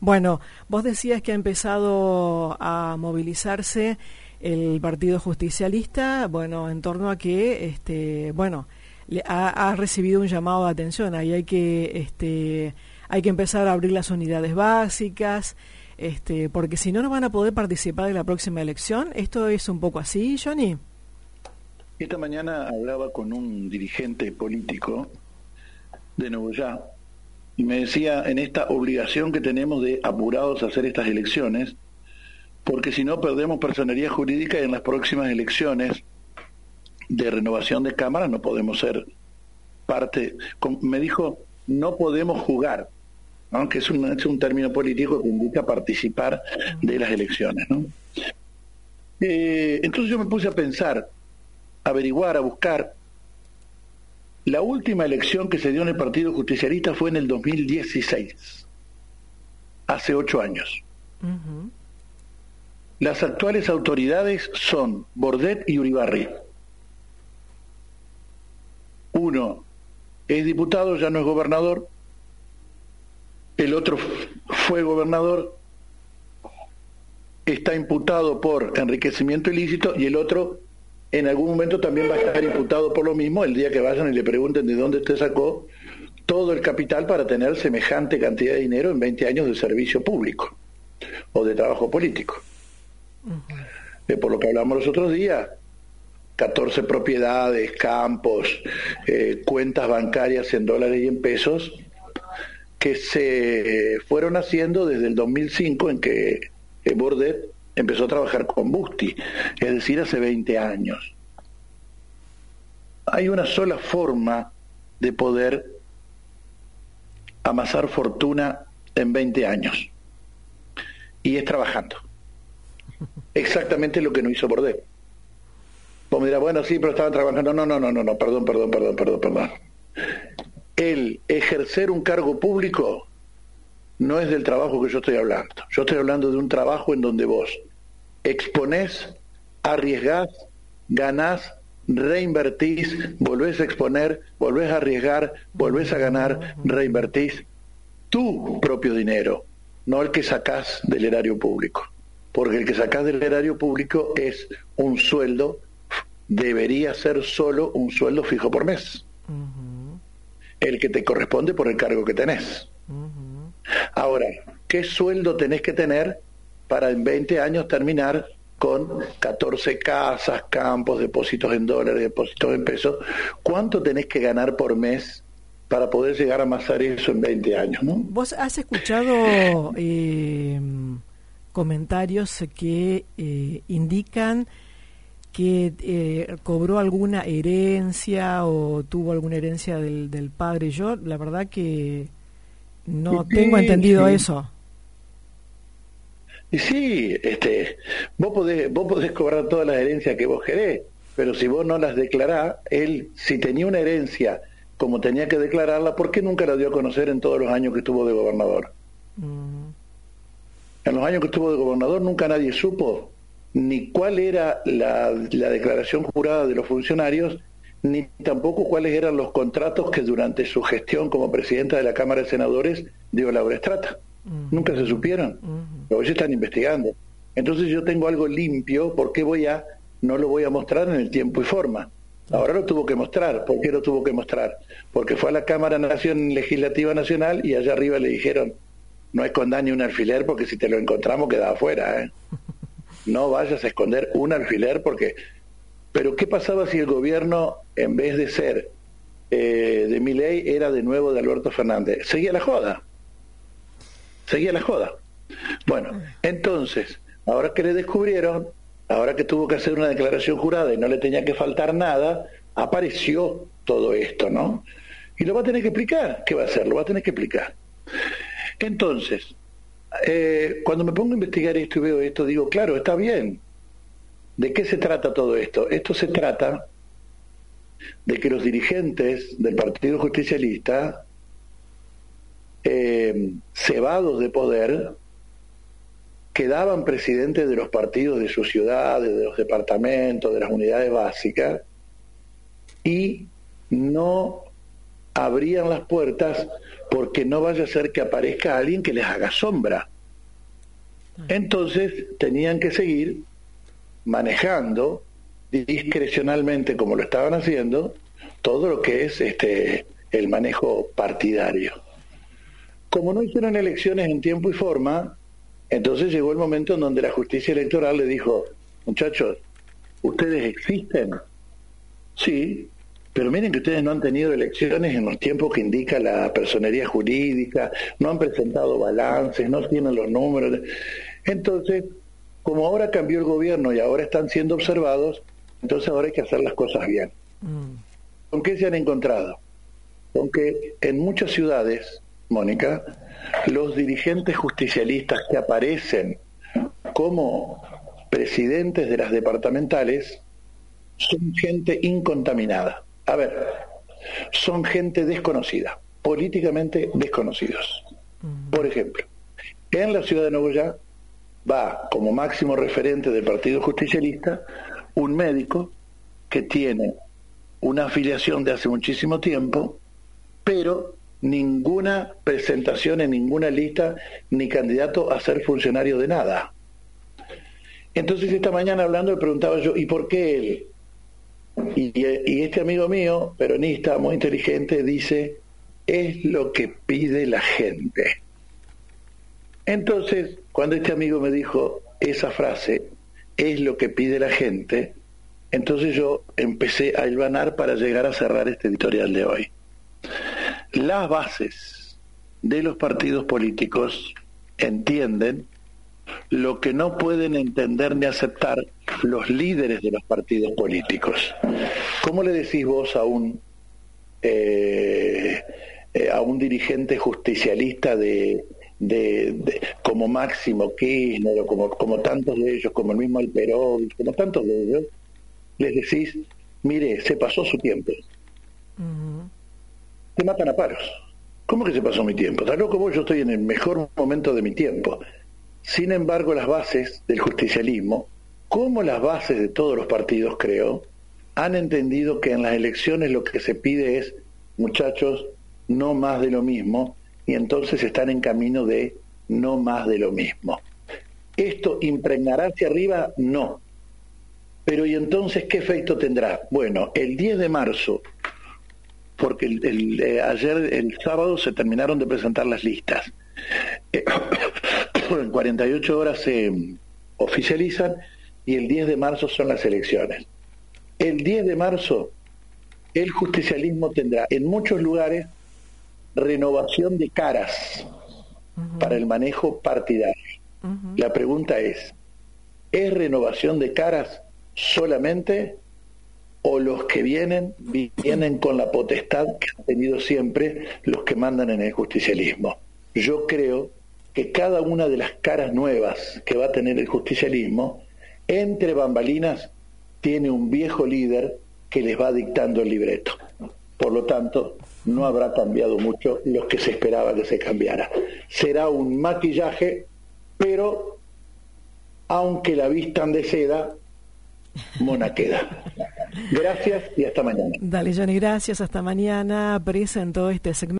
Bueno, vos decías que ha empezado a movilizarse el Partido Justicialista, bueno, en torno a que, ha recibido un llamado de atención. Ahí hay que empezar a abrir las unidades básicas, porque si no, no van a poder participar en la próxima elección. ¿Esto es un poco así, Johnny? Esta mañana hablaba con un dirigente político de Nogoyá y me decía en esta obligación que tenemos de apurados a hacer estas elecciones, porque si no perdemos personería jurídica y en las próximas elecciones de renovación de cámaras no podemos ser parte. Me dijo, no podemos jugar, ¿no? Que es un término político que indica participar de las elecciones, ¿no? Entonces yo me puse a pensar, a averiguar, a buscar. La última elección que se dio en el Partido Justicialista fue en el 2016, hace 8 años. Uh-huh. Las actuales autoridades son Bordet y Uribarri. Uno es diputado, ya no es gobernador. El otro fue gobernador, está imputado por enriquecimiento ilícito, y el otro en algún momento también va a estar imputado por lo mismo, el día que vayan y le pregunten de dónde usted sacó todo el capital para tener semejante cantidad de dinero en 20 años de servicio público o de trabajo político. Uh-huh. Por lo que hablamos los otros días, 14 propiedades, campos, cuentas bancarias en dólares y en pesos, que se fueron haciendo desde el 2005, en que Bordet empezó a trabajar con Busti, es decir, hace 20 años. Hay una sola forma de poder amasar fortuna en 20 años, y es trabajando. Exactamente lo que no hizo Bordet. Vos me dirás, bueno, sí, pero estaban trabajando. No, perdón. El ejercer un cargo público no es del trabajo que yo estoy hablando. Yo estoy hablando de un trabajo en donde vos exponés, arriesgás, ganás, reinvertís, volvés a exponer, volvés a arriesgar, volvés a ganar, reinvertís tu propio dinero, no el que sacás del erario público. Porque el que sacás del erario público es un sueldo, debería ser solo un sueldo fijo por mes. Uh-huh. El que te corresponde por el cargo que tenés. Uh-huh. Ahora, ¿qué sueldo tenés que tener para en 20 años terminar con 14 casas, campos, depósitos en dólares, depósitos en pesos? ¿Cuánto tenés que ganar por mes para poder llegar a amasar eso en 20 años, ¿no? ¿Vos has escuchado comentarios que indican que cobró alguna herencia o tuvo alguna herencia del padre? Yo, la verdad que no tengo entendido eso. Y sí, vos podés cobrar todas las herencias que vos querés, pero si vos no las declarás, él, si tenía una herencia como tenía que declararla, ¿por qué nunca la dio a conocer en todos los años que estuvo de gobernador? Uh-huh. En los años que estuvo de gobernador nunca nadie supo ni cuál era la declaración jurada de los funcionarios, ni tampoco cuáles eran los contratos que durante su gestión como presidenta de la Cámara de Senadores dio Laura Estrata. Uh-huh. Nunca se supieron. Uh-huh. Hoy se están investigando. Entonces yo tengo algo limpio, ¿por qué no lo voy a mostrar en el tiempo y forma? Ahora lo tuvo que mostrar. ¿Por qué lo tuvo que mostrar? Porque fue a la Cámara Legislativa Nacional y allá arriba le dijeron, no escondas ni un alfiler porque si te lo encontramos queda afuera, ¿eh? No vayas a esconder un alfiler porque... Pero ¿qué pasaba si el gobierno, en vez de ser de Milei, era de nuevo de Alberto Fernández? Seguía la joda. Bueno, entonces, ahora que le descubrieron, ahora que tuvo que hacer una declaración jurada y no le tenía que faltar nada, apareció todo esto, ¿no? Y lo va a tener que explicar. ¿Qué va a hacer? Lo va a tener que explicar. Entonces, cuando me pongo a investigar esto y veo esto, digo, claro, está bien. ¿De qué se trata todo esto? Esto se trata de que los dirigentes del Partido Justicialista, cebados de poder, quedaban presidentes de los partidos de sus ciudades, de los departamentos, de las unidades básicas, y no abrían las puertas porque no vaya a ser que aparezca alguien que les haga sombra. Entonces tenían que seguir manejando discrecionalmente, como lo estaban haciendo, todo lo que es el manejo partidario. Como no hicieron elecciones en tiempo y forma, entonces llegó el momento en donde la justicia electoral le dijo: muchachos, ¿ustedes existen? Sí, pero miren que ustedes no han tenido elecciones en los tiempos que indica la personería jurídica, no han presentado balances, no tienen los números. Entonces, como ahora cambió el gobierno y ahora están siendo observados, entonces ahora hay que hacer las cosas bien. ¿Con qué se han encontrado? Con que en muchas ciudades, Mónica, los dirigentes justicialistas que aparecen como presidentes de las departamentales son gente incontaminada. A ver, son gente desconocida, políticamente desconocidos. Por ejemplo, en la ciudad de Nogoyá va como máximo referente del Partido Justicialista un médico que tiene una afiliación de hace muchísimo tiempo, pero ninguna presentación en ninguna lista ni candidato a ser funcionario de nada. Entonces esta mañana hablando le preguntaba yo, ¿y por qué él? Y este amigo mío, peronista, muy inteligente, dice: es lo que pide la gente. Entonces, cuando este amigo me dijo esa frase, es lo que pide la gente, entonces yo empecé a hilvanar para llegar a cerrar este editorial de hoy. Las bases de los partidos políticos entienden lo que no pueden entender ni aceptar los líderes de los partidos políticos. ¿Cómo le decís vos a un dirigente justicialista como Máximo Kirchner o como tantos de ellos, como el mismo Alperón, como tantos de ellos, les decís: mire, se pasó su tiempo? Te matan a palos. ¿Cómo que se pasó mi tiempo? Está loco vos, yo estoy en el mejor momento de mi tiempo. Sin embargo, las bases del justicialismo, como las bases de todos los partidos, creo, han entendido que en las elecciones lo que se pide es: muchachos, no más de lo mismo, y entonces están en camino de no más de lo mismo. ¿Esto impregnará hacia arriba? No. Pero ¿y entonces qué efecto tendrá? Bueno, el 10 de marzo, porque ayer, el sábado, se terminaron de presentar las listas. En 48 horas se oficializan y el 10 de marzo son las elecciones. El 10 de marzo el justicialismo tendrá en muchos lugares renovación de caras para el manejo partidario. La pregunta ¿es renovación de caras solamente, o los que vienen con la potestad que han tenido siempre los que mandan en el justicialismo? Yo creo que cada una de las caras nuevas que va a tener el justicialismo, entre bambalinas, tiene un viejo líder que les va dictando el libreto. Por lo tanto, no habrá cambiado mucho lo que se esperaba que se cambiara. Será un maquillaje, pero aunque la vistan de seda, mona queda. Gracias y hasta mañana. Dale, Johnny, gracias. Hasta mañana. Presentó este segmento.